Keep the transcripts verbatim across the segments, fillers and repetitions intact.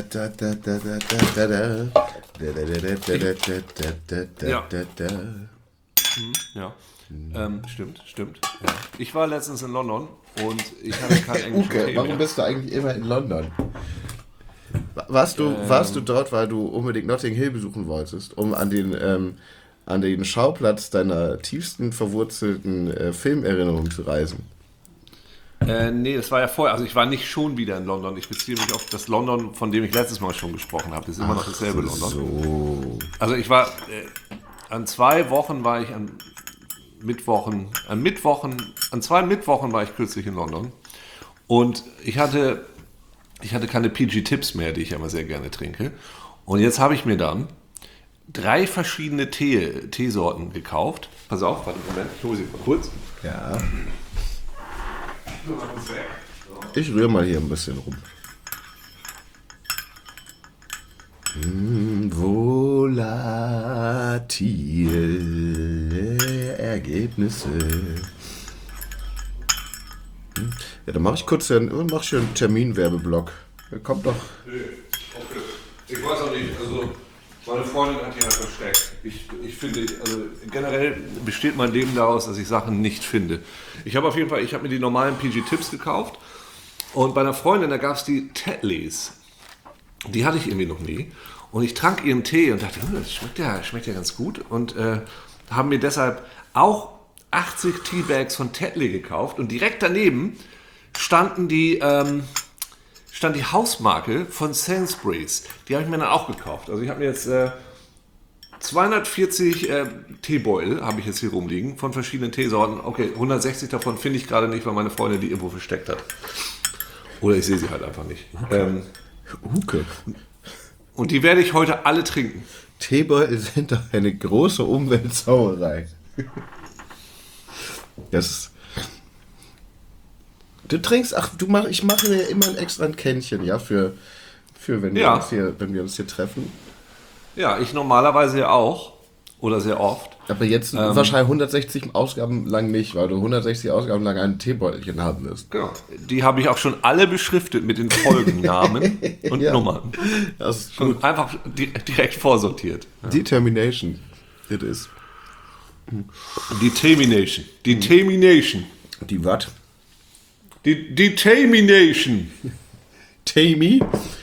Ja. Mhm, ja. Ähm, stimmt, stimmt. Ja. Ich war letztens in London und ich hatte kein englischen Uke, Tee warum mehr. bist du eigentlich immer in London? Warst du, Ähm. warst du dort, weil du unbedingt Notting Hill besuchen wolltest, um an den, ähm, an den Schauplatz deiner tiefsten verwurzelten äh, Filmerinnerungen zu reisen? Äh, nee, das war ja vorher. Also ich war nicht schon wieder in London. Ich beziehe mich auf das London, von dem ich letztes Mal schon gesprochen habe. Das ist immer noch dasselbe London. So. Also ich war, äh, an zwei Wochen war ich, an Mittwochen, an Mittwochen, an zwei Mittwochen war ich kürzlich in London. Und ich hatte, ich hatte keine P G-Tips mehr, die ich ja immer sehr gerne trinke. Und jetzt habe ich mir dann drei verschiedene Tee, Teesorten gekauft. Pass auf, warte, Moment, ich hole sie mal kurz. Ja. Ich rühre mal hier ein bisschen rum. Hm, volatile Ergebnisse. Hm. Ja, dann mache ich kurz einen, mach ich hier einen Terminwerbeblock. Kommt doch. Okay. Ich weiß auch nicht, also meine Freundin hat die halt versteckt. Ich, ich finde, also generell besteht mein Leben daraus, dass ich Sachen nicht finde. Ich habe auf jeden Fall, ich habe mir die normalen P G-Tips gekauft und bei einer Freundin, da gab es die Tedleys. Die hatte ich irgendwie noch nie. Und ich trank ihren Tee und dachte, das schmeckt ja, schmeckt ja ganz gut. Und äh, haben mir deshalb auch achtzig Teabags von Tetley gekauft. Und direkt daneben standen die, ähm, stand die Hausmarke von Sainsbury's. Die habe ich mir dann auch gekauft. Also ich habe mir jetzt äh, zweihundertvierzig äh, Teebeutel habe ich jetzt hier rumliegen von verschiedenen Teesorten. Okay, hundertsechzig davon finde ich gerade nicht, weil meine Freundin die irgendwo versteckt hat. Oder ich sehe sie halt einfach nicht. Ähm, Uke. Und die werde ich heute alle trinken. Teebeutel sind doch eine große Umweltsauerei. Das ist. Du trinkst, ach, du mach, ich mache mir immer ein extra ein Kännchen, ja, für, für wenn wir Ja. uns hier, wenn wir uns hier treffen. Ja, ich normalerweise ja auch. Oder sehr oft. Aber jetzt Ähm. wahrscheinlich hundertsechzig Ausgaben lang nicht, weil du hundertsechzig Ausgaben lang ein Teebeutelchen haben wirst. Genau. Die habe ich auch schon alle beschriftet mit den Folgennamen und Ja. Nummern. Das ist gut. Und einfach di- direkt vorsortiert. Determination. It is. Determination. Determination. Die was? Die Determination. Tammy?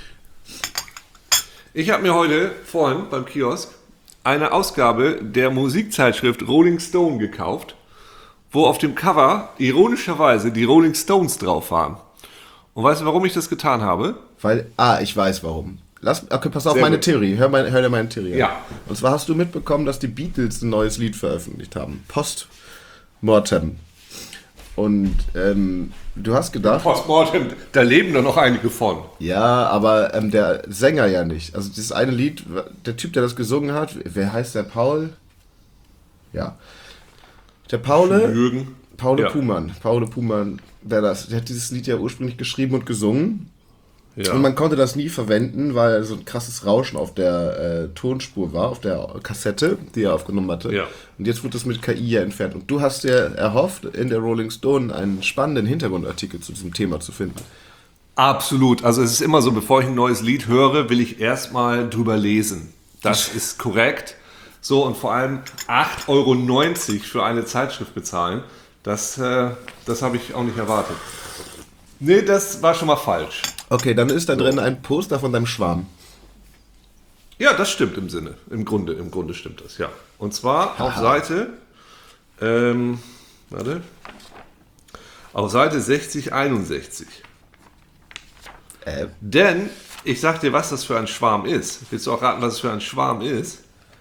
Ich habe mir heute vorhin beim Kiosk eine Ausgabe der Musikzeitschrift Rolling Stone gekauft, wo auf dem Cover ironischerweise die Rolling Stones drauf waren. Und weißt du, warum ich das getan habe? Weil, ah, ich weiß warum. Lass, okay, pass auf Sehr meine gut. Theorie. Hör, mein, hör dir meine Theorie an. Ja. Und zwar hast du mitbekommen, dass die Beatles ein neues Lied veröffentlicht haben. Post-Mortem. Und ähm, du hast gedacht... Postmortem, da leben doch noch einige von. Ja, aber ähm, der Sänger ja nicht. Also dieses eine Lied, der Typ, der das gesungen hat, wer heißt der? Paul? Ja. Der Paule... Jürgen. Paule Ja. Puhmann. Paule Puhmann, der, das, der hat dieses Lied ja ursprünglich geschrieben und gesungen. Ja. Und man konnte das nie verwenden, weil so ein krasses Rauschen auf der äh, Tonspur war, auf der Kassette, die er aufgenommen hatte. Ja. Und jetzt wurde das mit K I ja entfernt. Und du hast dir erhofft, in der Rolling Stone einen spannenden Hintergrundartikel zu diesem Thema zu finden. Absolut. Also es ist immer so, bevor ich ein neues Lied höre, will ich erstmal drüber lesen. Das ist korrekt. So, und vor allem acht Euro neunzig für eine Zeitschrift bezahlen, das, äh, das habe ich auch nicht erwartet. Nee, das war schon mal falsch. Okay, dann ist da drin ein Poster von deinem Schwarm. Ja, das stimmt im Sinne. Im Grunde, im Grunde stimmt das, ja. Und zwar auf Haha. Seite, ähm, warte, auf Seite sechzig einundsechzig. Äh, Denn, ich sag dir, was das für ein Schwarm ist. Willst du auch raten, was es für ein Schwarm ist?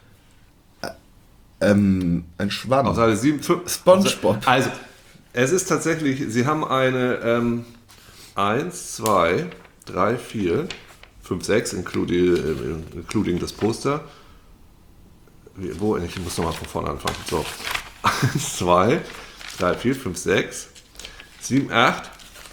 ähm, ein Schwamm. Auf Seite sieben, fünf, SpongeBob. Also, es ist tatsächlich, sie haben eine ähm, eins, zwei, drei, vier, fünf, sechs, including, äh, including das Poster. Wie, wo? Ich muss nochmal von vorne anfangen. So. eins, zwei, drei, vier, fünf, sechs, sieben, acht.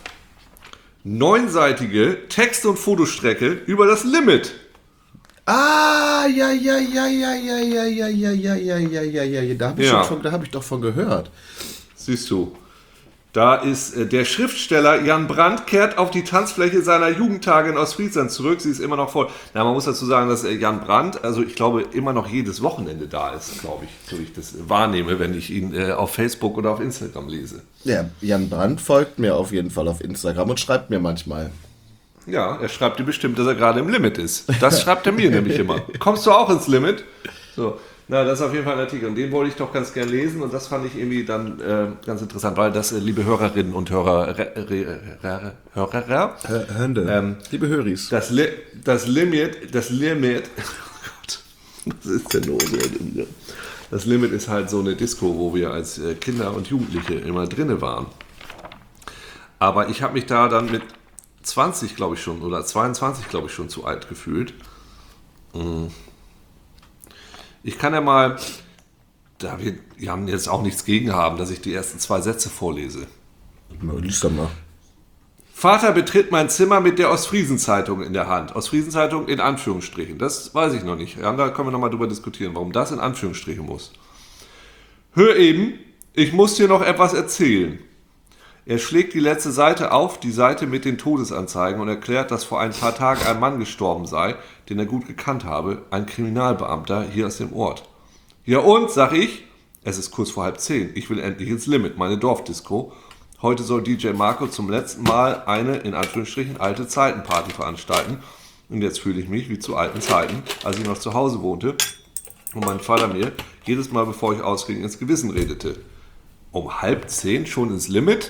Neunseitige Text- und Fotostrecke über das Limit. Ah, ja, ja, ja, ja, ja, ja, ja, ja, ja, ja, ja, ja, ja, ja. Da habe ich, Ja. schon von- da hab ich doch von gehört. Siehst du. Da ist äh, der Schriftsteller Jan Brandt kehrt auf die Tanzfläche seiner Jugendtage in Ostfriesland zurück. Sie ist immer noch voll. Na, man muss dazu sagen, dass äh, Jan Brandt, also ich glaube, immer noch jedes Wochenende da ist, glaube ich, so wie ich das wahrnehme, wenn ich ihn äh, auf Facebook oder auf Instagram lese. Ja, Jan Brandt folgt mir auf jeden Fall auf Instagram und schreibt mir manchmal. Ja, er schreibt dir bestimmt, dass er gerade im Limit ist. Das schreibt er mir nämlich immer. Kommst du auch ins Limit? So. Na, das ist auf jeden Fall ein Artikel und den wollte ich doch ganz gern lesen und das fand ich irgendwie dann äh, ganz interessant, weil das, äh, liebe Hörerinnen und Hörer, re, re, re, Hörer, Hände, ähm, liebe Höris, das, Li, das Limit, das Limit, oh Gott, was ist denn los? Das Limit ist halt so eine Disco, wo wir als äh, Kinder und Jugendliche immer drinne waren. Aber ich habe mich da dann mit zwanzig, glaube ich schon, oder zweiundzwanzig, glaube ich schon zu alt gefühlt. Mhm. Ich kann ja mal, da wir, wir haben jetzt auch nichts gegen haben, dass ich die ersten zwei Sätze vorlese. Lies doch mal. Vater betritt mein Zimmer mit der Ostfriesen-Zeitung in der Hand. Ostfriesen-Zeitung in Anführungsstrichen. Das weiß ich noch nicht. Ja, da können wir nochmal drüber diskutieren, warum das in Anführungsstrichen muss. Hör eben, ich muss dir noch etwas erzählen. Er schlägt die letzte Seite auf, die Seite mit den Todesanzeigen und erklärt, dass vor ein paar Tagen ein Mann gestorben sei, den er gut gekannt habe, ein Kriminalbeamter hier aus dem Ort. Ja und, sag ich, es ist kurz vor halb zehn, ich will endlich ins Limit, meine Dorfdisco. Heute soll D J Marco zum letzten Mal eine, in Anführungsstrichen, alte Zeitenparty veranstalten. Und jetzt fühle ich mich wie zu alten Zeiten, als ich noch zu Hause wohnte und mein Vater mir jedes Mal, bevor ich ausging, ins Gewissen redete. Um halb zehn schon ins Limit?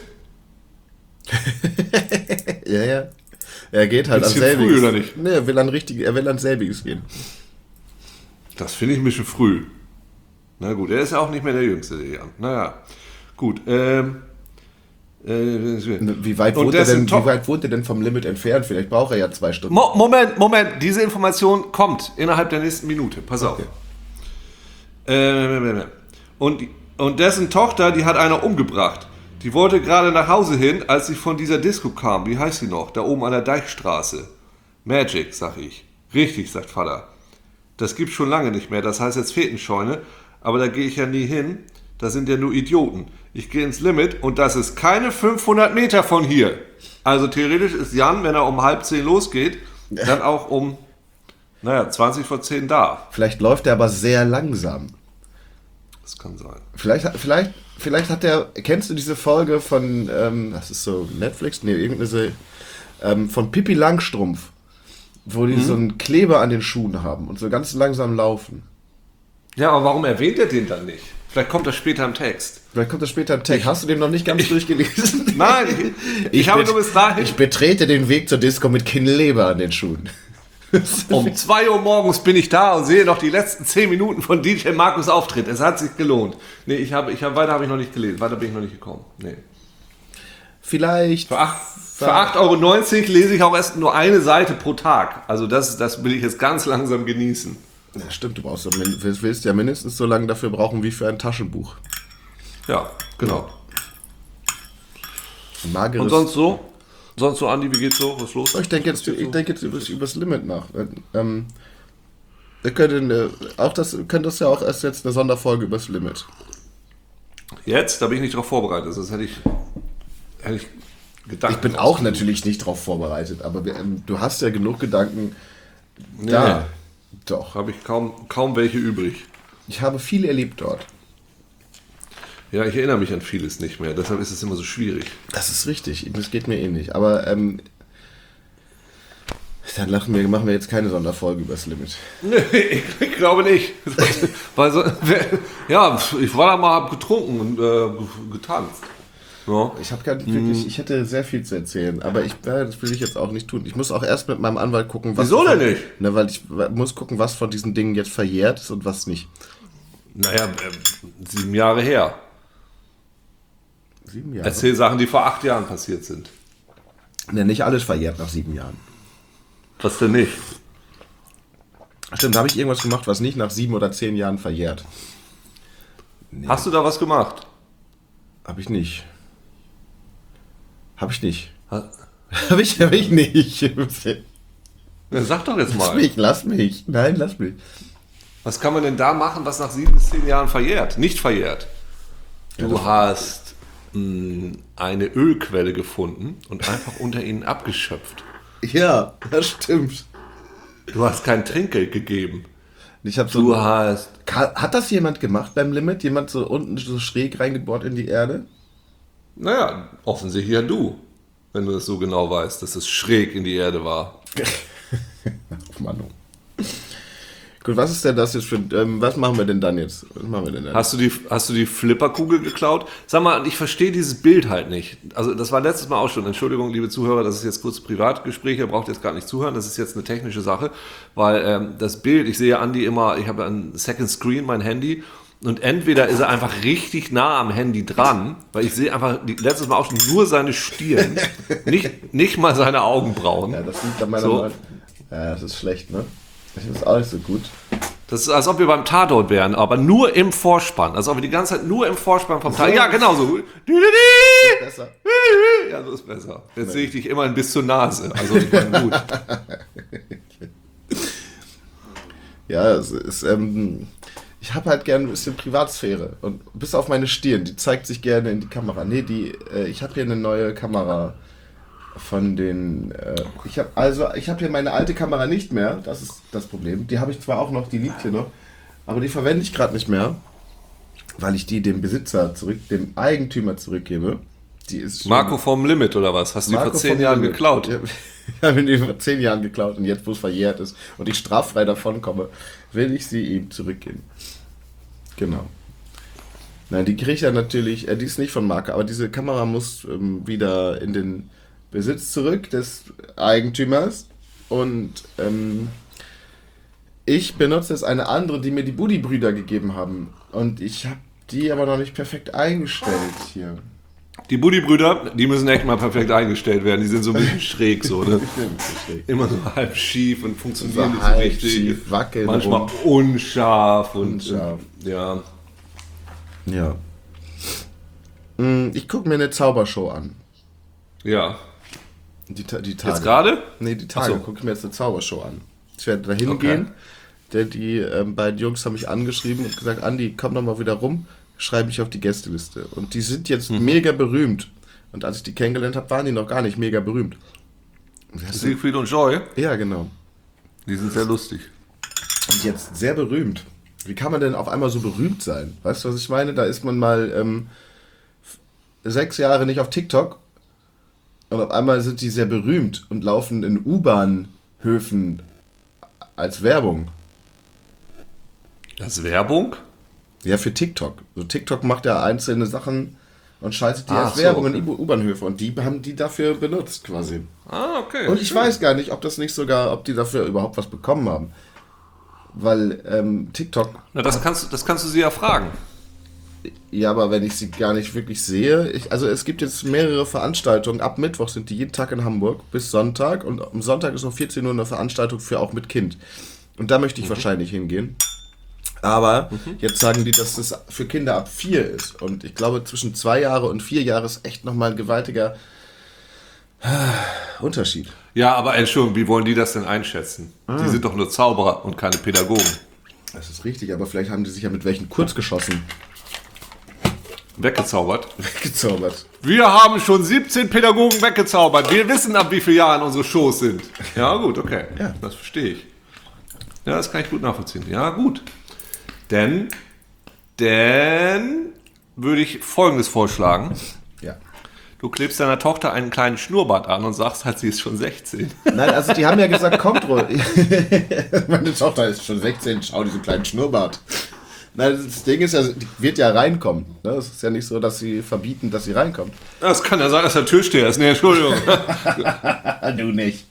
ja, ja. Er geht halt an selbiges. Früh, oder nicht? Nee, er will an richtig, er will an selbiges gehen. Das finde ich ein bisschen früh. Na gut, er ist ja auch nicht mehr der Jüngste, der Jan. Naja, gut. Ähm, äh, wie, weit wohnt er denn, wie weit wohnt er denn vom Limit entfernt? Vielleicht braucht er ja zwei Stunden. Mo- Moment, Moment. Diese Information kommt innerhalb der nächsten Minute. Pass auf. Okay. Äh, und, und dessen Tochter, die hat einer umgebracht. Die wollte gerade nach Hause hin, als sie von dieser Disco kam. Wie heißt sie noch? Da oben an der Deichstraße. Magic, sag ich. Richtig, sagt Vater. Das gibt's schon lange nicht mehr. Das heißt jetzt Fetenscheune. Aber da gehe ich ja nie hin. Da sind ja nur Idioten. Ich gehe ins Limit und das ist keine fünfhundert Meter von hier. Also theoretisch ist Jan, wenn er um halb zehn losgeht, dann auch um, naja, zwanzig vor zehn da. Vielleicht läuft er aber sehr langsam. Das kann sein. Vielleicht, vielleicht, vielleicht hat er, kennst du diese Folge von, ähm, das ist so Netflix, nee, irgendeine, ähm, von Pippi Langstrumpf, wo die mhm. so einen Kleber an den Schuhen haben und so ganz langsam laufen. Ja, aber warum erwähnt er den dann nicht? Vielleicht kommt das später im Text. Vielleicht kommt das später im Text. Ich, Hast du den noch nicht ganz durchgelesen? Nein, ich, ich, ich habe nur bis dahin. Ich betrete den Weg zur Disco mit Kleber an den Schuhen. Um zwei Uhr morgens bin ich da und sehe noch die letzten zehn Minuten von D J Markus Auftritt. Es hat sich gelohnt. Nee, ich habe, ich habe, weiter habe ich noch nicht gelesen. Weiter bin ich noch nicht gekommen. Nee. Vielleicht. Für acht Euro neunzig lese ich auch erst nur eine Seite pro Tag. Also das, das will ich jetzt ganz langsam genießen. Ja, stimmt, du brauchst, willst ja mindestens so lange dafür brauchen wie für ein Taschenbuch. Ja, genau. Mageres. Und sonst so? Sonst so, Andi, wie geht's so? Was ist los? Ich denke jetzt, ich denke jetzt übers, übers Limit nach. Ähm, wir können, auch das, können das ja auch erst jetzt eine Sonderfolge übers Limit. Jetzt? Da bin ich nicht drauf vorbereitet. Das hätte ich, hätte ich Gedanken. Ich bin auch natürlich nicht drauf vorbereitet, aber wir, ähm, du hast ja genug Gedanken da. Nee. Doch. Habe ich kaum, kaum welche übrig. Ich habe viel erlebt dort. Ja, ich erinnere mich an vieles nicht mehr. Deshalb ist es immer so schwierig. Das ist richtig. Das geht mir ähnlich. Aber ähm, dann lachen wir, machen wir jetzt keine Sonderfolge übers Limit. Nee, ich glaube nicht. Weil so, ja, ich war da mal, hab getrunken und äh, getanzt. Ja. Ich habe gar nicht wirklich, ich hätte sehr viel zu erzählen, aber ich, ja, das will ich jetzt auch nicht tun. Ich muss auch erst mit meinem Anwalt gucken, was. Wieso denn nicht? Ne, weil ich muss gucken, was von diesen Dingen jetzt verjährt ist und was nicht. Naja, äh, sieben Jahre her. Sieben Jahre? Erzähl Sachen, die vor acht Jahren passiert sind. Ne, nicht alles verjährt nach sieben Jahren. Was denn nicht? Stimmt, da habe ich irgendwas gemacht, was nicht nach sieben oder zehn Jahren verjährt. Nee. Hast du da was gemacht? Habe ich nicht. Habe ich nicht. Ha- Habe ich, hab ich nicht. Ja, sag doch jetzt Lass mal. mich, lass mich. Nein, lass mich. Was kann man denn da machen, was nach sieben bis zehn Jahren verjährt? Nicht verjährt. Du Ja, das- hast mh, eine Ölquelle gefunden und einfach unter ihnen abgeschöpft. Ja, das stimmt. Du hast kein Trinkgeld gegeben. Ich hab so Du hast... Hat das jemand gemacht beim Limit? Jemand so unten so schräg reingebohrt in die Erde? Naja, offensichtlich ja du. Wenn du das so genau weißt, dass es schräg in die Erde war. Oh Mann. Gut, was ist denn das jetzt für... Ähm, was machen wir denn dann jetzt? Was machen wir denn dann? Hast du die, hast du die Flipperkugel geklaut? Sag mal, ich verstehe dieses Bild halt nicht. Also das war letztes Mal auch schon. Entschuldigung, liebe Zuhörer, das ist jetzt kurz Privatgespräch. Ihr braucht jetzt gar nicht zuhören. Das ist jetzt eine technische Sache. Weil ähm, das Bild, ich sehe Andi immer, ich habe ein Second Screen, mein Handy. Und entweder ist er einfach richtig nah am Handy dran, weil ich sehe einfach die, letztes Mal auch schon nur seine Stirn, nicht, nicht mal seine Augenbrauen. Ja, das liegt an meiner So. Meinung. Ja, das ist schlecht, ne? Das ist auch nicht so gut. Das ist, als ob wir beim Tatort wären, aber nur im Vorspann. Als ob wir die ganze Zeit nur im Vorspann vom Tatort... Ja, genau so. Besser. Ja, so ist besser. Jetzt sehe ich dich immerhin bis zur Nase. Also ich meine, gut. Ja, es ist... Ähm, ich habe halt gerne ein bisschen Privatsphäre. Und bis auf meine Stirn, die zeigt sich gerne in die Kamera. Nee, die... Äh, ich habe hier eine neue Kamera... Von den, äh, ich habe also, ich habe hier meine alte Kamera nicht mehr, das ist das Problem. Die habe ich zwar auch noch, die liegt hier noch, aber die verwende ich gerade nicht mehr, weil ich die dem Besitzer zurück, dem Eigentümer zurückgebe. Die ist schon, Marco vom Limit oder was? Hast du die Marco vor zehn vom Jahren Limit. geklaut? Ja, ich habe die vor zehn Jahren geklaut und jetzt, wo es verjährt ist und ich straffrei davonkomme, will ich sie ihm zurückgeben. Genau. Nein, die kriege ich ja natürlich, äh, die ist nicht von Marco, aber diese Kamera muss ähm, wieder in den Besitz zurück des Eigentümers und ähm, ich benutze jetzt eine andere, die mir die Buddy-Brüder gegeben haben und ich habe die aber noch nicht perfekt eingestellt hier. Die Buddy-Brüder, die müssen echt mal perfekt eingestellt werden. Die sind so ein bisschen schräg so, ne? Immer so halb schief und funktionieren So nicht so halb richtig. schief, wackeln Manchmal rum. unscharf und Unscharf. äh, ja. Ja. Mm, Ich gucke mir eine Zaubershow an. Ja. Die, Ta- die Tage. Jetzt gerade? Nee, die Tage. Ach so. Gucke ich mir jetzt eine Zaubershow an. Ich werde da Okay. hingehen. Der, die ähm, beiden Jungs haben mich angeschrieben und gesagt, Andi, komm doch mal wieder rum, schreibe mich auf die Gästeliste. Und die sind jetzt Mhm. mega berühmt. Und als ich die kennengelernt habe, waren die noch gar nicht mega berühmt. Und das sind- Siegfried und Joy, Ja, genau. die sind sehr lustig. Und jetzt sehr berühmt. Wie kann man denn auf einmal so berühmt sein? Weißt du, was ich meine? Da ist man mal ähm, f- sechs Jahre nicht auf TikTok und auf einmal sind die sehr berühmt und laufen in U-Bahn-Höfen als Werbung. Das ist Werbung? Ja, für TikTok. So TikTok macht ja einzelne Sachen und schaltet die Ah, als so, Werbung okay. in U- U-Bahn-Höfe und die haben die dafür benutzt quasi. Ah, okay. Und ich weiß gar nicht, ob das nicht sogar, ob die dafür überhaupt was bekommen haben. Weil ähm, TikTok, Na, das kannst, du- das kannst du sie ja fragen. ja, aber wenn ich sie gar nicht wirklich sehe, ich, also es gibt jetzt mehrere Veranstaltungen, ab Mittwoch sind die jeden Tag in Hamburg bis Sonntag und am Sonntag ist um vierzehn Uhr eine Veranstaltung für auch mit Kind. Und da möchte ich wahrscheinlich hingehen. Aber jetzt sagen die, dass das für Kinder ab vier ist. Und ich glaube, zwischen zwei Jahre und vier Jahre ist echt nochmal ein gewaltiger Unterschied. Ja, aber Entschuldigung, wie wollen die das denn einschätzen? Die sind doch nur Zauberer und keine Pädagogen. Das ist richtig, aber vielleicht haben die sich ja mit welchen kurz geschossen, Weggezaubert. gezaubert. Wir haben schon siebzehn Pädagogen weggezaubert. Wir wissen, ab wie vielen Jahren unsere Shows sind. Ja, gut, okay. Ja. Das verstehe ich. Ja, das kann ich gut nachvollziehen. Ja, gut. Denn, denn würde ich Folgendes vorschlagen. Ja. Du klebst deiner Tochter einen kleinen Schnurrbart an und sagst halt, sie ist schon sechzehn. Nein, also die haben ja gesagt, kommt ruhig. Meine Tochter ist schon sechzehn, schau diesen kleinen Schnurrbart. Nein, das Ding ist ja, die wird ja reinkommen. Ne? Es ist ja nicht so, dass sie verbieten, dass sie reinkommt. Das kann ja sein, dass der Türsteher ist. Nee, Entschuldigung. Du nicht.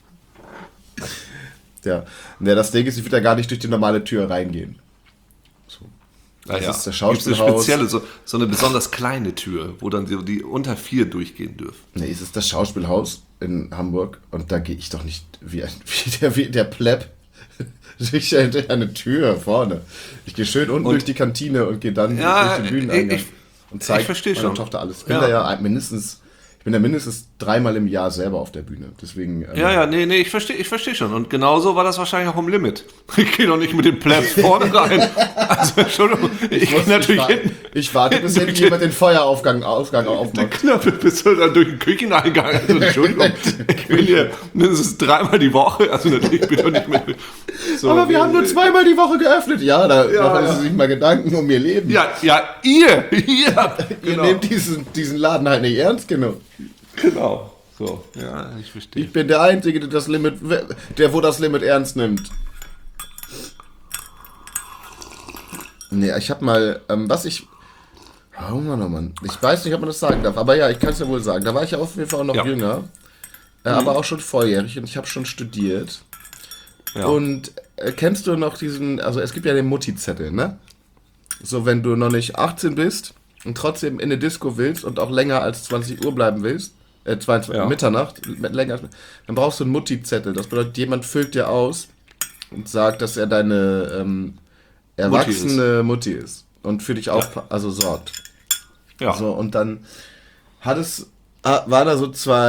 Ja. Ne, das Ding ist, sie wird ja gar nicht durch die normale Tür reingehen. Ah, Das ja. ist der Gibt's eine Schauspielhaus. spezielle, so, so eine besonders kleine Tür, wo dann die, die unter vier durchgehen dürfen. Ne, es ist das Schauspielhaus in Hamburg und da gehe ich doch nicht wie, ein, wie, der, wie der Pleb durch eine Tür vorne. Ich gehe schön unten Und- durch die Kantine und gehe dann Ja, durch den Bühneneingang ich- und ich zeige versteh meiner schon. Tochter alles. Ja. Hinterher mindestens Ich bin ja mindestens dreimal im Jahr selber auf der Bühne. Deswegen. Ähm, Ja, ja, nee, nee, ich verstehe ich versteh schon. Und genauso war das wahrscheinlich auch im Limit. Ich gehe doch nicht mit den Plebs vorne rein. Also, Entschuldigung, ich, ich muss, gehe natürlich ich, wa- hinten. ich warte, bis hinten jemand den Feueraufgang Aufgang aufmacht. Knappe bist du dann durch den Kücheneingang. Also, Entschuldigung, ich bin hier mindestens dreimal die Woche. Also, natürlich bin ich doch nicht mit. So, Aber wir haben nur zweimal die Woche geöffnet. Ja, da Ja, machen ja. Sie sich mal Gedanken um Ihr Leben. Ja, ja, ihr, ihr. Ihr Genau. nehmt diesen, diesen Laden halt nicht ernst genug. Genau. So, ja, ich verstehe. Ich bin der Einzige, der das Limit, der wo das Limit ernst nimmt. Nee, ich hab mal, ähm, was ich. Oh Mann, oh Mann. Ich weiß nicht, ob man das sagen darf, aber ja, ich kann es ja wohl sagen. Da war ich ja auf jeden Fall auch noch Ja. jünger, äh, aber auch schon volljährig und ich habe schon studiert. Ja. Und äh, kennst du noch diesen, also es gibt ja den Mutti-Zettel, ne? So, wenn du noch nicht achtzehn bist und trotzdem in eine Disco willst und auch länger als zwanzig Uhr bleiben willst, äh, zweiundzwanzig, Ja. Mitternacht, länger als, dann brauchst du einen Mutti-Zettel. Das bedeutet, jemand füllt dir aus und sagt, dass er deine ähm, erwachsene Mutti ist. ist und für dich auf, also sorgt. ja. So, und dann hat es, ah, waren da so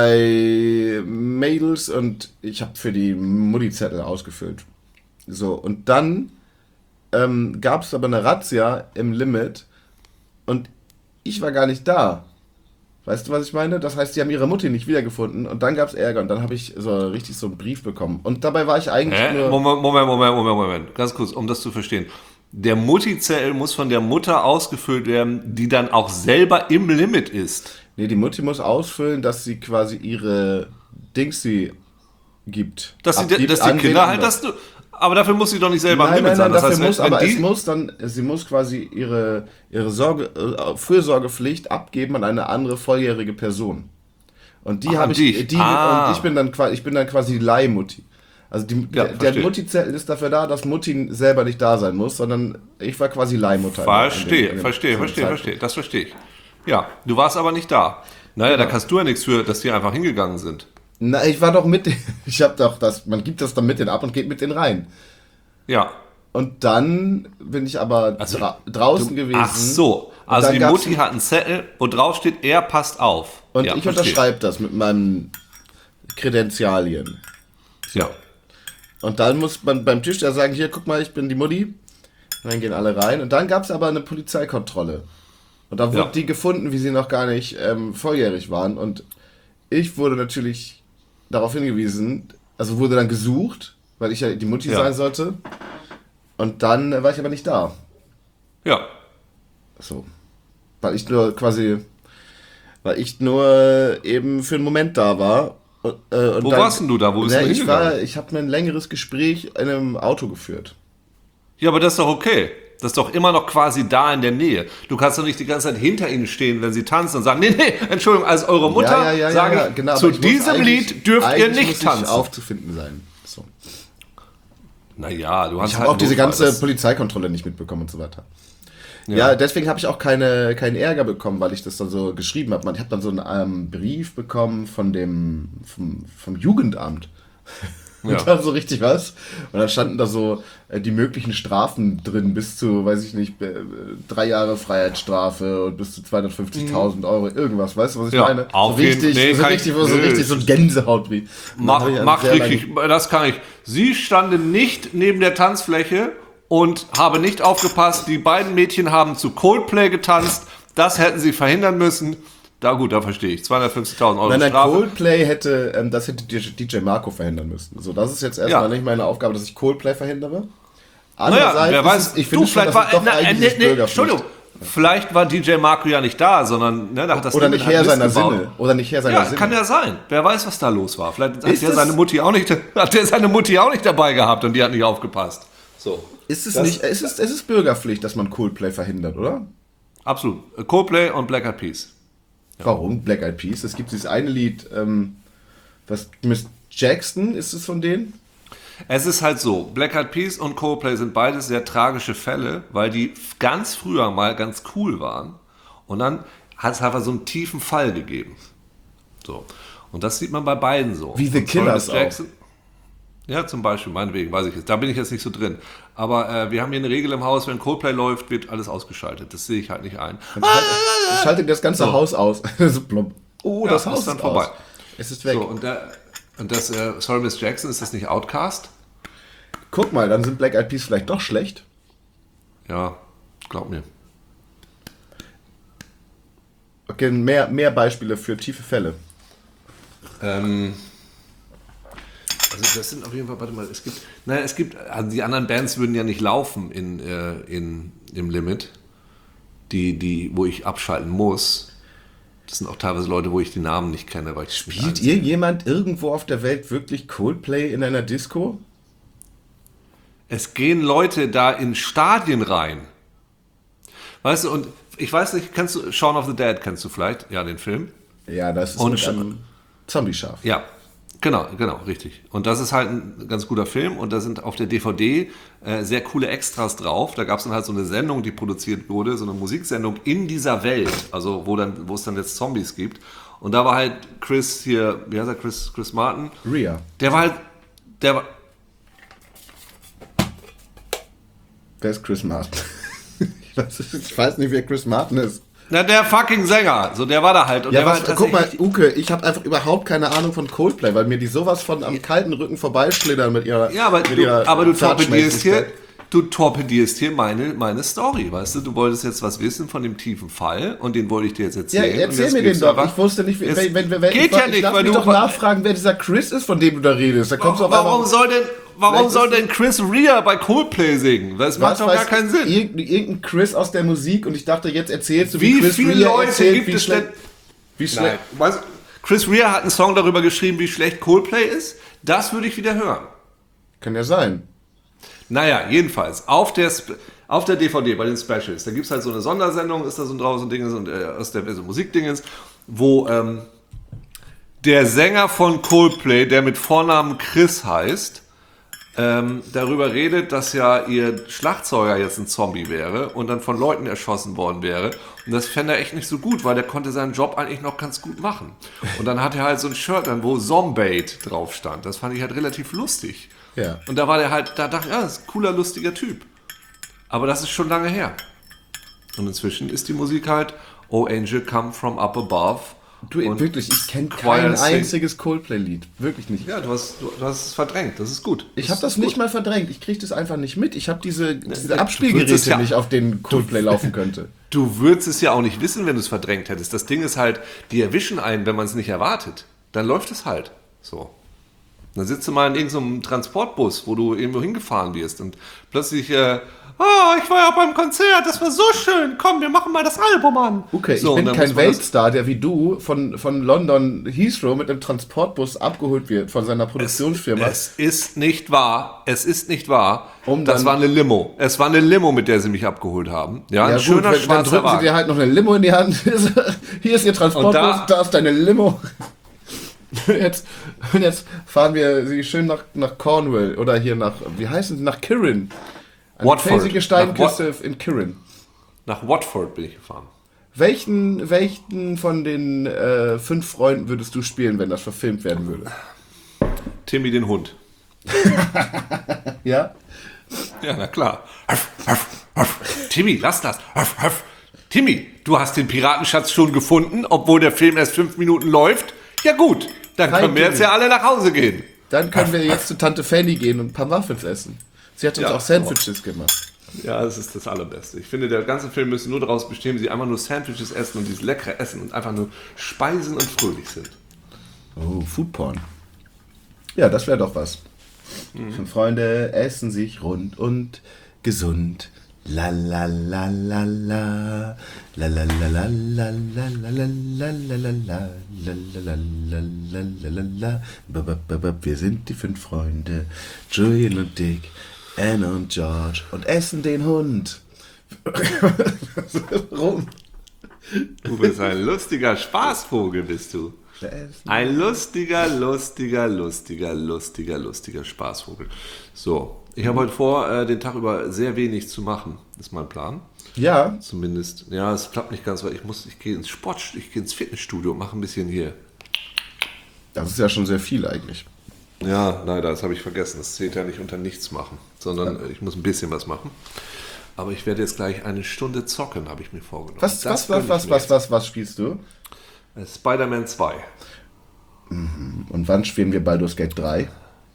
zwei Mädels und ich habe für die Mutti-Zettel ausgefüllt. So, und dann ähm, gab es aber eine Razzia im Limit und ich war gar nicht da. Weißt du, was ich meine? Das heißt, die haben ihre Mutti nicht wiedergefunden und dann gab es Ärger und dann habe ich so richtig so einen Brief bekommen. Und dabei war ich eigentlich Hä? nur... Moment, Moment, Moment, Moment, Moment. Ganz kurz, um das zu verstehen. Der Mutti-Zettel muss von der Mutter ausgefüllt werden, die dann auch selber im Limit ist. Nee, die Mutti muss ausfüllen, dass sie quasi ihre Dingsi gibt. Dass, sie, Abgibt dass die an Kinder wen halt anders. das... Aber dafür muss sie doch nicht selber im Nein, Limit nein, nein, sein. Das dafür heißt, wenn, muss, wenn aber die, es muss dann, sie muss quasi ihre, ihre Sorge, äh, Fürsorgepflicht abgeben an eine andere volljährige Person. Und die Ach, habe an ich, dich. die, Ah. und ich bin dann quasi, ich bin dann quasi die Leihmutti. Also die, Ja, der, der verstehe. Mutti-Zettel ist dafür da, dass Mutti selber nicht da sein muss, sondern ich war quasi Leihmutter. Verstehe, in dem- in dem- verstehe, zu dem verstehe, Zeitpunkt. verstehe. Das verstehe ich. Ja, du warst aber nicht da. Naja, da kannst du ja nichts für, dass die einfach hingegangen sind. Na, ich war doch mit, den- ich habe doch das, man gibt das dann mit denen ab und geht mit denen rein. Ja. Und dann bin ich aber Also, dra draußen gewesen. Ach so, also dann die gab's- Mutti hat einen Zettel, wo drauf steht, er passt auf. Und ja, ich verstehe. unterschreibe das mit meinen Kredenzialien. Ja. Und dann muss man beim Tisch da sagen, hier, guck mal, ich bin die Mutti. Und dann gehen alle rein. Und dann gab es aber eine Polizeikontrolle. Und da wurde Ja. die gefunden, wie sie noch gar nicht ähm, volljährig waren. Und ich wurde natürlich darauf hingewiesen, also wurde dann gesucht, weil ich ja die Mutti Ja. sein sollte. Und dann äh, war ich aber nicht da. Ja. So. Weil ich nur quasi, weil ich nur eben für einen Moment da war. Und, äh, und Wo dann, warst denn du da? Wo bist na, du ich hingegangen? war, ich habe mir ein längeres Gespräch in einem Auto geführt. Ja, aber das ist doch okay. Das ist doch immer noch quasi da in der Nähe. Du kannst doch nicht die ganze Zeit hinter ihnen stehen, wenn sie tanzen und sagen, nee, nee, Entschuldigung, als eure Mutter ja, ja, ja, sage ja, ich, genau, zu aber ich muss diesem eigentlich- Lied dürft ihr eigentlich nicht muss ich tanzen. aufzufinden sein. So. Naja, du hast Ich halt habe auch diese Notfall, ganze das- Polizeikontrolle nicht mitbekommen und so weiter. Ja, deswegen habe ich auch keine, keinen Ärger bekommen, weil ich das dann so geschrieben habe. Ich habe dann so einen ähm, Brief bekommen von dem vom, vom Jugendamt. Und Ja. dann so richtig was. Und dann standen da so äh, die möglichen Strafen drin, bis zu, weiß ich nicht, äh, drei Jahre Freiheitsstrafe und bis zu zweihundertfünfzigtausend Euro, irgendwas, weißt du, was ich Ja, meine? auf so jeden- richtig, nee, so kann richtig, ich- so nö, richtig so ein Gänsehautbrief. Und dann Mach, hab ich einen mach sehr richtig, das kann ich. Sie standen nicht neben der Tanzfläche und habe nicht aufgepasst. Die beiden Mädchen haben zu Coldplay getanzt. Das hätten sie verhindern müssen. Da gut, da verstehe ich. zweihundertfünfzigtausend Euro Nein, nein, Strafe. Coldplay hätte, ähm, das hätte D J Marco verhindern müssen. So, das ist jetzt erstmal Ja. nicht meine Aufgabe, dass ich Coldplay verhindere. Naja, wer ist weiß, es, ich finde du, schon, vielleicht dass war, es doch na, eigentlich nee, ist nee, Bürgerpflicht. Entschuldigung, vielleicht war D J Marco ja nicht da, sondern ne, da hat das Oder Limit nicht halt Herr Mist seiner gebaut. Sinne. Oder nicht Herr seiner Ja, Sinne. kann ja sein. Wer weiß, was da los war. Vielleicht hat Ist der das- seine Mutti auch nicht, hat der seine Mutti auch nicht dabei gehabt und die hat nicht aufgepasst. So. Ist es Das- nicht, es ist, es ist Bürgerpflicht, dass man Coldplay verhindert, oder? Absolut. Coldplay und Black Eyed Peas. Warum? Black Eyed Peas. Es gibt dieses eine Lied, ähm, was Miss Jackson, ist es von denen? Es ist halt so, Black Eyed Peas und Coldplay sind beides sehr tragische Fälle, weil die ganz früher mal ganz cool waren und dann hat es einfach so einen tiefen Fall gegeben. So. Und das sieht man bei beiden so. Wie The Und Killers Miss Jackson, ja, zum Beispiel, meinetwegen, weiß ich jetzt. Da bin ich jetzt nicht so drin. Aber äh, wir haben hier eine Regel im Haus, wenn Coldplay läuft, wird alles ausgeschaltet. Das sehe ich halt nicht ein. Ich schalte das ganze So. Haus aus. so plump. Oh, Ja, das Haus ist dann ist vorbei. aus. Es ist weg. So, und, der, und das, äh, Sorry Miss Jackson, ist das nicht Outcast? Guck mal, dann sind Black Eyed Peas vielleicht doch schlecht. Ja, glaub mir. Okay, mehr, mehr Beispiele für tiefe Fälle. Ähm, also das sind auf jeden Fall, warte mal, es gibt, naja, es gibt, also die anderen Bands würden ja nicht laufen in, äh, in, im Limit, die, die, wo ich abschalten muss. Das sind auch teilweise Leute, wo ich die Namen nicht kenne, weil ich Spielt ihr jemand irgendwo auf der Welt wirklich Coldplay in einer Disco? Es gehen Leute da in Stadien rein. Weißt du, und ich weiß nicht, kennst du Shaun of the Dead, kennst du vielleicht? Ja, den Film. Ja, das ist Und mit Sch- einem Zombie-Schaf. Ja, genau, genau, richtig. Und das ist halt ein ganz guter Film und da sind auf der D V D äh, sehr coole Extras drauf. Da gab es dann halt so eine Sendung, die produziert wurde, so eine Musiksendung in dieser Welt, also wo dann, wo es dann jetzt Zombies gibt. Und da war halt Chris hier, wie heißt er, Chris, Chris Martin? Rhea. Der war halt, der war, Wer ist Chris Martin? ich, weiß, ich weiß nicht, wer Chris Martin ist. na, der fucking Sänger, so der war da halt. Und Ja, der war was, halt guck mal, tatsächlich- Uke, ich habe einfach überhaupt keine Ahnung von Coldplay, weil mir die sowas von am kalten Rücken vorbeischlittern mit ihrer Ja, aber mit du, ihrer aber du torpedierst hier, Zartschmächtigkeit. du torpedierst hier meine, meine Story, weißt du? Du wolltest jetzt was wissen von dem tiefen Fall und den wollte ich dir jetzt Ja, erzählen. Und erzähl jetzt mir den gibst du doch. einfach- Ich wusste nicht, Es wenn, wenn, wenn, wenn geht ich, ja ich nicht, lass weil mich du- doch nachfragen, wer dieser Chris ist, von dem du da redest. Da kommst du auf Warum einmal. soll denn, warum Vielleicht soll ist- denn Chris Rea bei Coldplay singen? Das macht Was doch gar weiß keinen Sinn. Irgendein, irgendein Chris aus der Musik und ich dachte, jetzt erzählst du, wie, Wie Chris viele Rea Leute erzählt, gibt wie es schlecht. denn? Wie Nein. schlecht. Weißt, du, Chris Rea hat einen Song darüber geschrieben, wie schlecht Coldplay ist. Das würde ich wieder hören. Kann ja sein. Naja, jedenfalls, auf der, Sp- auf der D V D bei den Specials, da gibt es halt so eine Sondersendung, ist da so draußen Dinges und äh, aus der so Musikdingens, wo ähm, der Sänger von Coldplay, der mit Vornamen Chris heißt, ähm, darüber redet, dass ja ihr Schlagzeuger jetzt ein Zombie wäre und dann von Leuten erschossen worden wäre. Und das fände er echt nicht so gut, weil der konnte seinen Job eigentlich noch ganz gut machen. Und dann hat er halt so ein Shirt an, wo Zombate drauf stand. Das fand ich halt relativ lustig. Ja. Und da war der halt, da dachte ich, ja, das ist ein cooler, lustiger Typ. Aber das ist schon lange her. Und inzwischen ist die Musik halt Oh Angel Come From Up Above. Du, Und wirklich, ich kenne Choir kein Sing. einziges Coldplay-Lied. Wirklich nicht. Ja, du hast, du, du hast es verdrängt, das ist gut. Ich habe das ist nicht gut. mal verdrängt. Ich kriege das einfach nicht mit. Ich habe diese, diese du würdest Abspielgeräte es ja- nicht, auf denen Coldplay laufen könnte. Du würdest es ja auch nicht wissen, wenn du es verdrängt hättest. Das Ding ist halt, die erwischen einen, wenn man es nicht erwartet. Dann läuft es halt so. Dann sitzt du mal in irgendeinem Transportbus, wo du irgendwo hingefahren wirst und plötzlich, äh, oh, ich war ja beim Konzert, das war so schön, komm, wir machen mal das Album an. Okay, so, ich bin und dann kein muss man das- Weltstar, der wie du von, von London Heathrow mit einem Transportbus abgeholt wird von seiner Produktionsfirma. Es ist nicht wahr. Es ist nicht wahr. Um das dann- war eine Limo. Es war eine Limo, mit der sie mich abgeholt haben. Ja, ein ja schöner gut, wenn, dann schwarzer drücken sie Wagen. dir halt noch eine Limo in die Hand. Hier ist ihr Transportbus, Und da, da- ist deine Limo. Jetzt, und jetzt fahren wir sie schön nach, nach Cornwall oder hier nach, wie heißen sie, nach Kirin. Eine Watford. felsige Steinküste in Kirin. Nach Watford bin ich gefahren. Welchen, welchen von den äh, fünf Freunden würdest du spielen, wenn das verfilmt werden würde? Timmy den Hund. Ja? Ja, na klar. Huff, huff, huff. Timmy, lass das. Huff, huff. Timmy, du hast den Piratenschatz schon gefunden, obwohl der Film erst fünf Minuten läuft. Ja gut, dann Kein können wir jetzt Timmy. ja alle nach Hause gehen. Dann können wir jetzt zu Tante Fanny gehen und ein paar Muffins essen. Sie hat uns Ja. auch Sandwiches gemacht. Ja, das ist das Allerbeste. Ich finde, der ganze Film müsste nur daraus bestehen, wie sie einfach nur Sandwiches essen und dieses leckere Essen und einfach nur speisen und fröhlich sind. Oh, Foodporn. Ja, das wäre doch was. Fünf Freunde essen sich rund und gesund. La la la la la. La la la la la la la la la la la la. La la la la la la la la. Ba, ba, ba, ba. Wir sind die fünf Freunde. Julian und Dick, Anne und George und essen den Hund. Warum? Du bist ein lustiger Spaßvogel, bist du. Ein lustiger, lustiger, lustiger, lustiger, lustiger Spaßvogel. So, ich habe heute vor, äh, den Tag über sehr wenig zu machen. Ist mein Plan. Ja, Zumindest. Ja, es klappt nicht ganz, weil ich muss, ich gehe ins Sport, ich gehe ins Fitnessstudio und mache ein bisschen hier. das ist ja schon sehr viel eigentlich. Ja, leider, das habe ich vergessen. Das zählt ja nicht unter nichts machen, sondern ja. Ich muss ein bisschen was machen. Aber ich werde jetzt gleich eine Stunde zocken, habe ich mir vorgenommen. Was, Das was, was, gönn ich was, mir was, jetzt. was, was spielst du? Äh, Spider-Man zwei. Und wann spielen wir Baldur's Gate drei?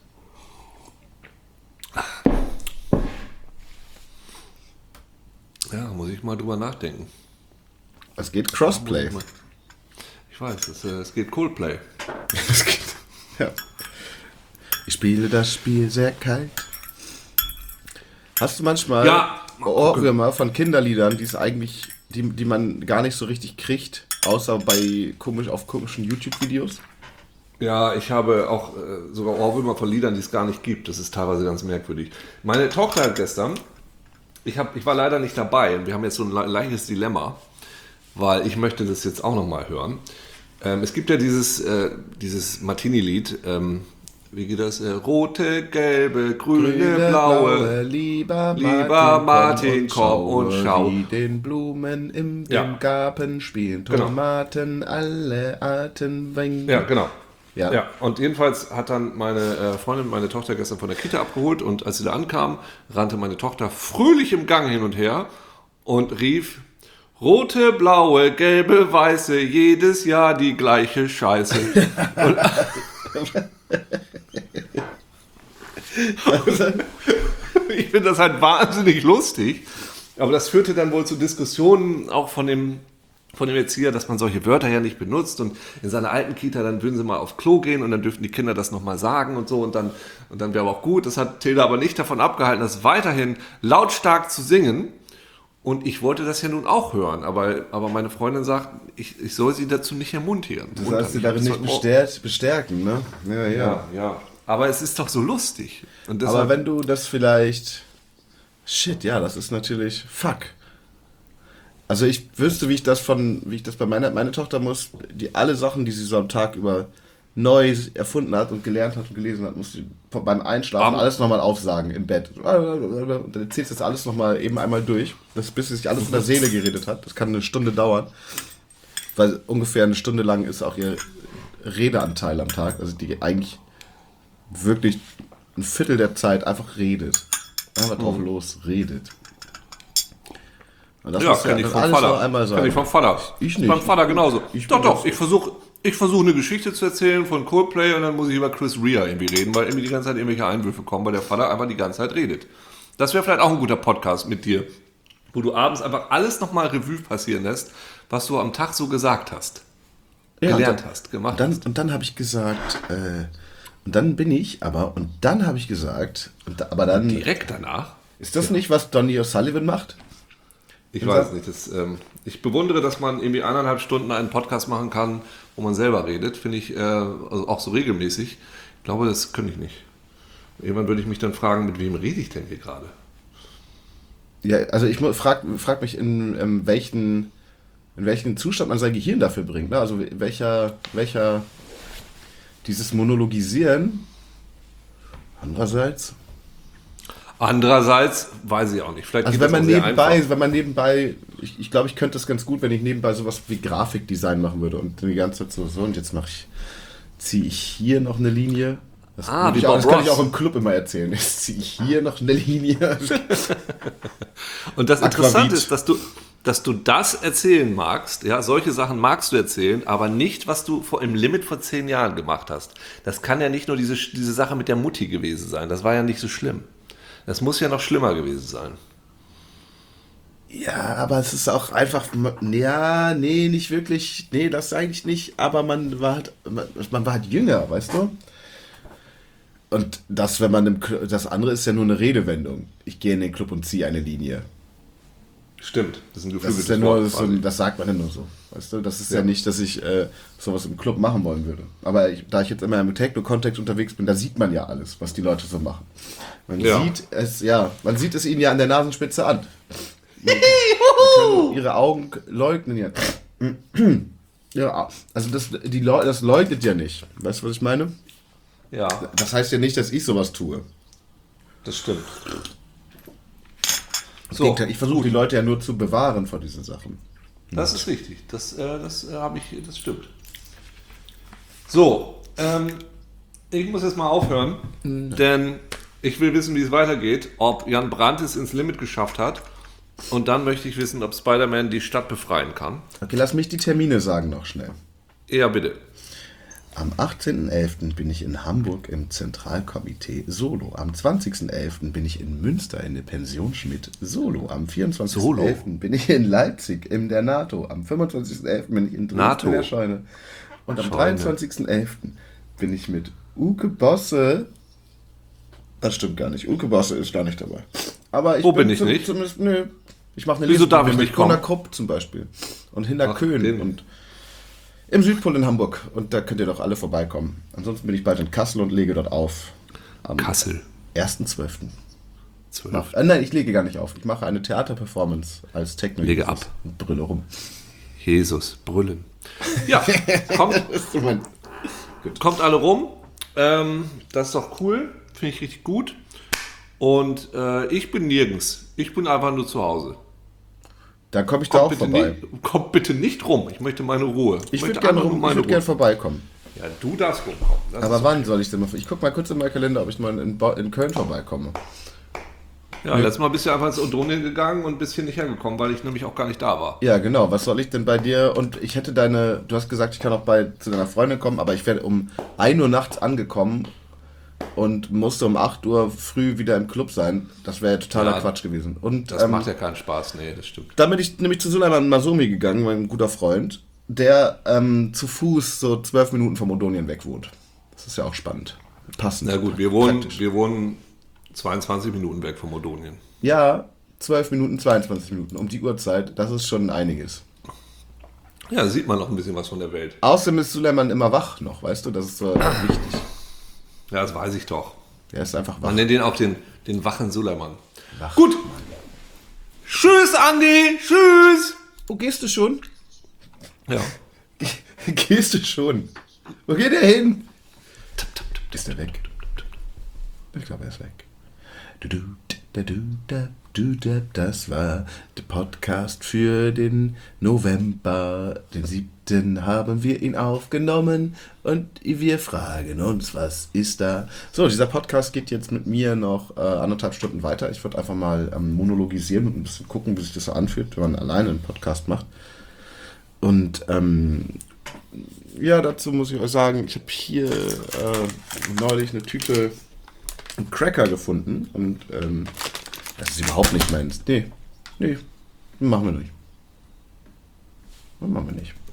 Ja, muss ich mal drüber nachdenken. Es geht Crossplay. Ich weiß, es, äh, es geht Coldplay. Es geht, ja. Ich spiele das Spiel sehr kalt. Hast du manchmal Ja. Ohrwürmer von Kinderliedern, die es eigentlich, die, die man gar nicht so richtig kriegt, außer bei komisch auf komischen YouTube-Videos? Ja, ich habe auch äh, sogar Ohrwürmer von Liedern, die es gar nicht gibt. Das ist teilweise ganz merkwürdig. Meine Tochter hat gestern, ich, hab, ich war leider nicht dabei und wir haben jetzt so ein le- leichtes Dilemma, weil ich möchte das jetzt auch nochmal hören. Ähm, es gibt ja dieses, äh, dieses Martini-Lied, ähm, wie geht das? Äh, rote, gelbe, grüne, Grüne, blaue. lieber Martin, Lieber Martin, komm und schau. Wie den Blumen im Ja. dem Garten spielen Genau. Tomaten, alle Arten Wein. Ja, genau. Ja. Ja, und jedenfalls hat dann meine äh, Freundin meine Tochter gestern von der Kita abgeholt und als sie da ankam, rannte meine Tochter fröhlich im Gang hin und her und rief: Rote, blaue, gelbe, weiße, jedes Jahr die gleiche Scheiße. Und ich finde das halt wahnsinnig lustig, aber das führte dann wohl zu Diskussionen auch von dem von dem Erzieher, dass man solche Wörter ja nicht benutzt und in seiner alten Kita, dann würden sie mal auf Klo gehen und dann dürften die Kinder das nochmal sagen und so und dann, und dann wäre aber auch gut. Das hat Tilda aber nicht davon abgehalten, das weiterhin lautstark zu singen und ich wollte das ja nun auch hören, aber, aber meine Freundin sagt, ich, ich soll sie dazu nicht ermuntieren. Du sollst sie darin nicht bestärkt, bestärken, ne? Ja, ja. Ja, ja. Aber es ist doch so lustig. Und Aber deshalb, wenn du das vielleicht... Shit, ja, das ist natürlich... Fuck. Also ich wüsste, wie ich das von... Wie ich das bei meiner... Meine Tochter muss... Die alle Sachen, die sie so am Tag über neu erfunden hat und gelernt hat und gelesen hat, muss sie beim Einschlafen Aber- alles nochmal aufsagen im Bett. Und dann erzählst du das alles nochmal eben einmal durch, das, bis sie sich alles von der Seele geredet hat. Das kann eine Stunde dauern. Weil ungefähr eine Stunde lang ist auch ihr Redeanteil am Tag. Also die eigentlich wirklich ein Viertel der Zeit einfach redet. Einfach drauf los, redet. Und das ja, muss kann ich vom alles noch Vater. einmal sagen. Kann ich vom Vater. Ich nicht. Beim Vater genauso. Ich doch, bin doch. das- Ich versuche ich versuch eine Geschichte zu erzählen von Coldplay und dann muss ich über Chris Rea irgendwie reden, weil irgendwie die ganze Zeit irgendwelche Einwürfe kommen, weil der Vater einfach die ganze Zeit redet. Das wäre vielleicht auch ein guter Podcast mit dir, wo du abends einfach alles nochmal Revue passieren lässt, was du am Tag so gesagt hast, Ja, gelernt und dann, hast, gemacht und dann, hast. und dann habe ich gesagt, äh, und dann bin ich, aber, und dann habe ich gesagt, und da, aber dann, Direkt danach. ist das nicht, was Donny O'Sullivan macht? Ich Und weiß sag- nicht. Das, ähm, ich bewundere, dass man irgendwie eineinhalb Stunden einen Podcast machen kann, wo man selber redet. Finde ich äh, also auch so regelmäßig. Ich glaube, das könnte ich nicht. Irgendwann würde ich mich dann fragen, mit wem rede ich denn hier gerade? Ja, also ich frage frag mich, in, ähm, welchen, in welchen Zustand man sein Gehirn dafür bringt. Ne? Also welcher, welcher, dieses Monologisieren, andererseits, Andererseits weiß ich auch nicht. Vielleicht also geht wenn das man auch sehr nebenbei, einfach. wenn man nebenbei, ich, ich glaube, ich könnte das ganz gut, wenn ich nebenbei sowas wie Grafikdesign machen würde und die ganze Zeit so, so und jetzt mache ich, ziehe ich hier noch eine Linie. Das, Ah, würde wie ich auch, Bob das kann ich Ross. auch im Club immer erzählen. Jetzt ziehe ich hier noch eine Linie. Und das Aquavit. Interessante ist, dass du, dass du das erzählen magst. Ja, solche Sachen magst du erzählen, aber nicht, was du vor, im Limit vor zehn Jahren gemacht hast. Das kann ja nicht nur diese, diese Sache mit der Mutti gewesen sein. Das war ja nicht so schlimm. Das muss ja noch schlimmer gewesen sein. Ja, aber es ist auch einfach, ja, nee, nicht wirklich, nee, das eigentlich nicht, aber man war halt, man, man war halt jünger, weißt du? Und das, wenn man im Cl- das andere ist ja nur eine Redewendung. Ich gehe in den Club und ziehe eine Linie. Stimmt, das ist ein Das geflügeltes ist ja nur, Wort das, ist so, quasi. das sagt man ja nur so, weißt du? Das ist ja, Ja. nicht, dass ich äh, sowas im Club machen wollen würde. Aber ich, da ich jetzt immer im Techno-Kontext unterwegs bin, da sieht man ja alles, was die Leute so machen. Man Ja. sieht es, ja, man sieht es ihnen ja an der Nasenspitze an. Man kann ihre Augen leugnen ja. Ja, also das, die Leu das leugnet ja nicht. Weißt du, was ich meine? Ja, Das heißt ja nicht, dass ich sowas tue. das stimmt. Im So, Gegenteil, ich versuche die Leute ja nur zu bewahren vor diesen Sachen. das ist richtig. Das, äh, das äh, habe ich, das stimmt. So, ähm, ich muss jetzt mal aufhören, denn ich will wissen, wie es weitergeht, ob Jan Brandt es ins Limit geschafft hat. Und dann möchte ich wissen, ob Spider-Man die Stadt befreien kann. Okay, lass mich die Termine sagen noch schnell. Ja, bitte. Am achtzehnten elften bin ich in Hamburg im Zentralkomitee Solo. Am zwanzigsten elften bin ich in Münster in der Pension Schmidt Solo. Am vierundzwanzigsten elften bin ich in Leipzig in der NATO. Am fünfundzwanzigsten elften bin ich in Dresden NATO. in der Scheune. Und am Scheune. dreiundzwanzigsten elften bin ich mit Uke Bosse. Das stimmt gar nicht. Uke Bosse ist gar nicht dabei. Aber ich Wo bin bin ich zum, nicht? Zumindest, nö. Ich mache eine Wieso Liste darf ich mit nicht kommen? Gunnar Krupp zum Beispiel. Und Hinter Ach, Köhn. den. Und im Südpol in Hamburg. Und da könnt ihr doch alle vorbeikommen. Ansonsten bin ich bald in Kassel und lege dort auf. Am Kassel. ersten zwölften zwölf. Mach, äh, nein, ich lege gar nicht auf. Ich mache eine Theaterperformance als Techno. Lege ab. Und brülle rum. Jesus, brüllen. Ja, kommt, Das ist so mein... kommt alle rum. Ähm, das ist doch cool. Finde ich richtig gut. Und äh, ich bin nirgends. Ich bin einfach nur zu Hause. Da komme ich da Kommt auch bitte, vorbei. nicht, kommt bitte nicht rum. Ich möchte meine Ruhe. Ich möchte würde gerne einfach nur rum, ich meine würd gern Ruhe. vorbeikommen. Ja, du darfst rumkommen. Das Aber ist wann soll ich denn mal... Ich gucke mal kurz in meinen Kalender, ob ich mal in, Bo- in Köln vorbeikomme. Ja, letztes Mal bist du einfach ins Odonien gegangen und bist hier nicht hergekommen, weil ich nämlich auch gar nicht da war. Ja, genau. Was soll ich denn bei dir? Und ich hätte deine... Du hast gesagt, ich kann auch bei zu deiner Freundin kommen, aber ich werde um ein Uhr nachts angekommen und musste um acht Uhr früh wieder im Club sein. Das wäre ja totaler Ja, Quatsch gewesen. Und Das ähm, macht ja keinen Spaß, nee, das stimmt. dann bin ich nämlich zu Suleiman Masomi gegangen, mein guter Freund, der ähm, zu Fuß so zwölf Minuten vom Odonien weg wohnt. Das ist ja auch spannend. Passend. Na gut, wir wohnen, Praktisch. wir wohnen zweiundzwanzig Minuten weg vom Odonien. Ja, zwölf Minuten, zweiundzwanzig Minuten um die Uhrzeit. Das ist schon einiges. Ja, da sieht man noch ein bisschen was von der Welt. Außerdem ist Suleiman immer wach noch, weißt du? Das ist so wichtig. Ja, das weiß ich doch. Er ist einfach wach. Man nennt den auch den, den wachen Suleiman. Wach. Gut. Tschüss, Andi. Tschüss. Wo gehst du schon? Ja. Gehst du schon? Wo geht er hin? Ist er weg? Ich glaube, er ist weg. Du, du, da, du, da, du, da, das war der Podcast für den November. Den siebten haben wir ihn aufgenommen und wir fragen uns, was ist da? So, dieser Podcast geht jetzt mit mir noch äh, anderthalb Stunden weiter. Ich würde einfach mal ähm, monologisieren und ein bisschen gucken, wie sich das so anfühlt, wenn man alleine einen Podcast macht. Und ähm, ja, dazu muss ich euch sagen, ich habe hier äh, neulich eine Tüte Cracker gefunden und ähm, das ist überhaupt nicht meins. Nee, nee, machen wir nicht. Machen wir nicht.